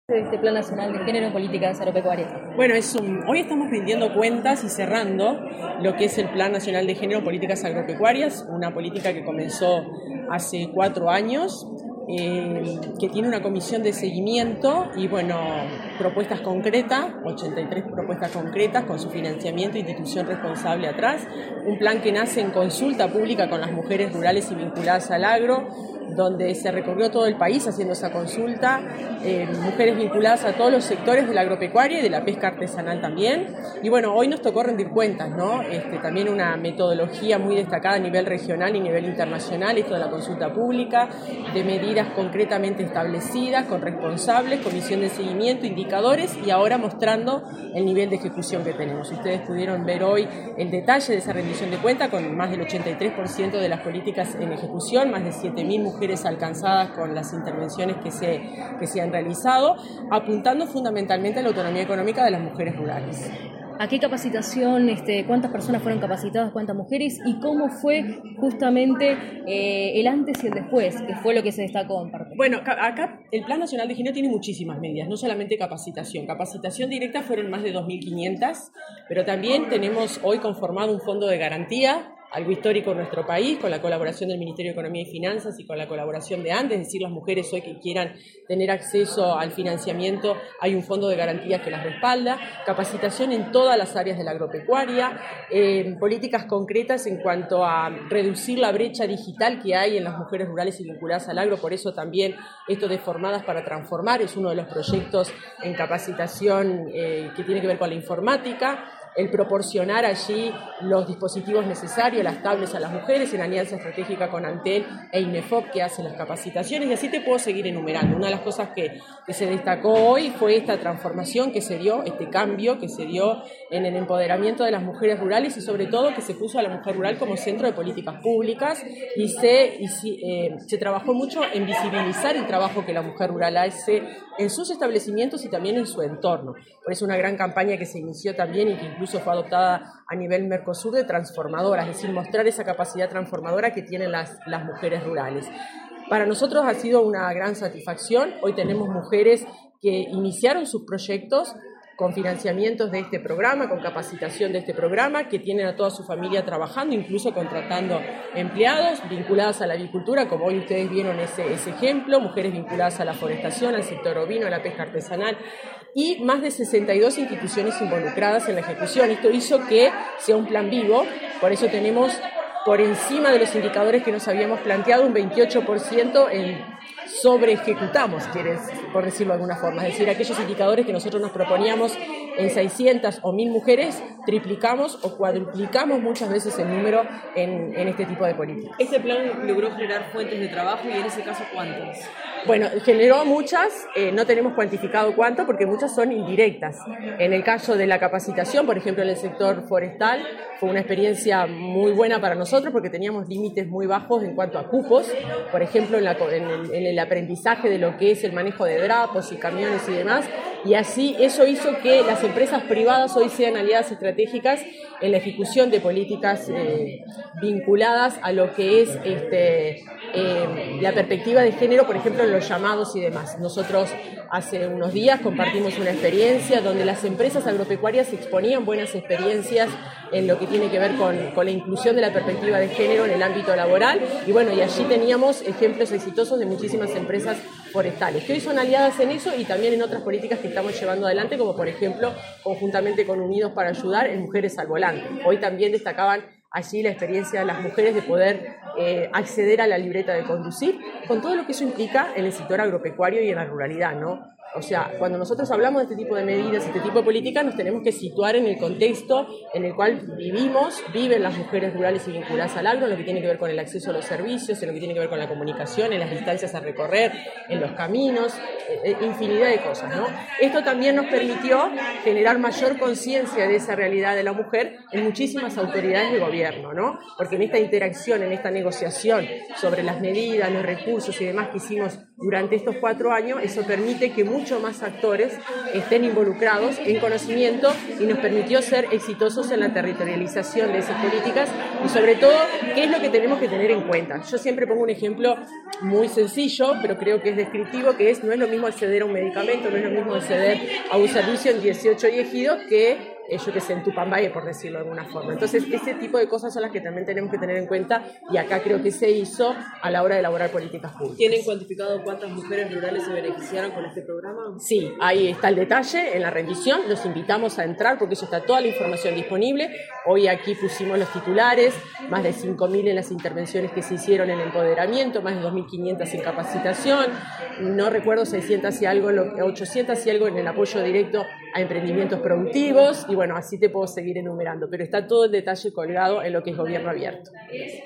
De este Plan Nacional de Género en Políticas Agropecuarias? Bueno, hoy estamos rindiendo cuentas y cerrando lo que es el Plan Nacional de Género en Políticas Agropecuarias, una política que comenzó hace 4 años, que tiene una comisión de seguimiento y, bueno, propuestas concretas, 83 propuestas concretas con su financiamiento e institución responsable atrás. Un plan que nace en consulta pública con las mujeres rurales y vinculadas al agro, donde se recorrió todo el país haciendo esa consulta, mujeres vinculadas a todos los sectores de la agropecuaria y de la pesca artesanal también. Y bueno, hoy nos tocó rendir cuentas, ¿no? También una metodología muy destacada a nivel regional y a nivel internacional, esto de la consulta pública, de medidas concretamente establecidas, con responsables, comisión de seguimiento, indicadores y ahora mostrando el nivel de ejecución que tenemos. Ustedes pudieron ver hoy el detalle de esa rendición de cuentas con más del 83% de las políticas en ejecución, más de 7.000 mujeres alcanzadas con las intervenciones que se han realizado, apuntando fundamentalmente a la autonomía económica de las mujeres rurales. ¿A qué capacitación, cuántas personas fueron capacitadas, cuántas mujeres y cómo fue justamente el antes y el después, que fue lo que se destacó en parte? Bueno, acá el Plan Nacional de Género tiene muchísimas medidas, no solamente capacitación. Capacitación directa fueron más de 2.500, pero también tenemos hoy conformado un fondo de garantía, algo histórico en nuestro país, con la colaboración del Ministerio de Economía y Finanzas y con la colaboración de ANDE, es decir, las mujeres hoy que quieran tener acceso al financiamiento, hay un fondo de garantías que las respalda, capacitación en todas las áreas de la agropecuaria, políticas concretas en cuanto a reducir la brecha digital que hay en las mujeres rurales y vinculadas al agro, por eso también esto de Formadas para Transformar es uno de los proyectos en capacitación que tiene que ver con la informática, el proporcionar allí los dispositivos necesarios, las tablets a las mujeres en alianza estratégica con Antel e INEFOP que hacen las capacitaciones, y así te puedo seguir enumerando. Una de las cosas que se destacó hoy fue esta transformación que se dio, este cambio que se dio en el empoderamiento de las mujeres rurales y sobre todo que se puso a la mujer rural como centro de políticas públicas y se trabajó mucho en visibilizar el trabajo que la mujer rural hace en sus establecimientos y también en su entorno. Por eso una gran campaña que se inició también y que incluso fue adoptada a nivel Mercosur de transformadoras, es decir, mostrar esa capacidad transformadora que tienen las mujeres rurales. Para nosotros ha sido una gran satisfacción. Hoy tenemos mujeres que iniciaron sus proyectos con financiamientos de este programa, con capacitación de este programa, que tienen a toda su familia trabajando, incluso contratando empleados vinculados a la avicultura, como hoy ustedes vieron ese ejemplo, mujeres vinculadas a la forestación, al sector ovino, a la pesca artesanal, y más de 62 instituciones involucradas en la ejecución. Esto hizo que sea un plan vivo, por eso tenemos por encima de los indicadores que nos habíamos planteado un 28% en sobre ejecutamos, por decirlo de alguna forma, es decir, aquellos indicadores que nosotros nos proponíamos en 600 o 1.000 mujeres, triplicamos o cuadruplicamos muchas veces el número en este tipo de políticas. ¿Este plan logró generar fuentes de trabajo y en ese caso cuántas? Bueno, generó muchas, no tenemos cuantificado cuánto porque muchas son indirectas. En el caso de la capacitación, por ejemplo, en el sector forestal, fue una experiencia muy buena para nosotros porque teníamos límites muy bajos en cuanto a cupos, por ejemplo, en el aprendizaje de lo que es el manejo de drapos y camiones y demás, y así eso hizo que las empresas privadas hoy sean aliadas estratégicas en la ejecución de políticas vinculadas a lo que es la perspectiva de género, por ejemplo, en los llamados y demás. Nosotros hace unos días compartimos una experiencia donde las empresas agropecuarias exponían buenas experiencias en lo que tiene que ver con la inclusión de la perspectiva de género en el ámbito laboral, y bueno, y allí teníamos ejemplos exitosos de muchísimas empresas forestales, que hoy son aliadas en eso y también en otras políticas que estamos llevando adelante, como por ejemplo, conjuntamente con Unidos para Ayudar en Mujeres al Volante. Hoy también destacaban allí la experiencia de las mujeres de poder acceder a la libreta de conducir, con todo lo que eso implica en el sector agropecuario y en la ruralidad, ¿no? O sea, cuando nosotros hablamos de este tipo de medidas, este tipo de políticas, nos tenemos que situar en el contexto en el cual viven las mujeres rurales y vinculadas al agro, en lo que tiene que ver con el acceso a los servicios, en lo que tiene que ver con la comunicación, en las distancias a recorrer, en los caminos, infinidad de cosas, ¿no? Esto también nos permitió generar mayor conciencia de esa realidad de la mujer en muchísimas autoridades de gobierno, ¿no? Porque en esta interacción, en esta negociación sobre las medidas, los recursos y demás que hicimos durante estos 4 años, eso permite que muchos más actores estén involucrados en conocimiento y nos permitió ser exitosos en la territorialización de esas políticas y sobre todo, ¿qué es lo que tenemos que tener en cuenta? Yo siempre pongo un ejemplo muy sencillo, pero creo que es descriptivo, que no es lo mismo acceder a un medicamento, no es lo mismo acceder a un servicio en 18 y Ejido que yo que sé, en Tupambaye, por decirlo de alguna forma. Entonces, ese tipo de cosas son las que también tenemos que tener en cuenta y acá creo que se hizo a la hora de elaborar políticas públicas. ¿Tienen cuantificado cuántas mujeres rurales se beneficiaron con este programa? Sí, ahí está el detalle en la rendición. Los invitamos a entrar porque eso está toda la información disponible. Hoy aquí pusimos los titulares, más de 5.000 en las intervenciones que se hicieron en empoderamiento, más de 2.500 en capacitación, no recuerdo 600 y algo, 800 y algo en el apoyo directo a emprendimientos productivos y bueno, así te puedo seguir enumerando, pero está todo el detalle colgado en lo que es Gobierno Abierto.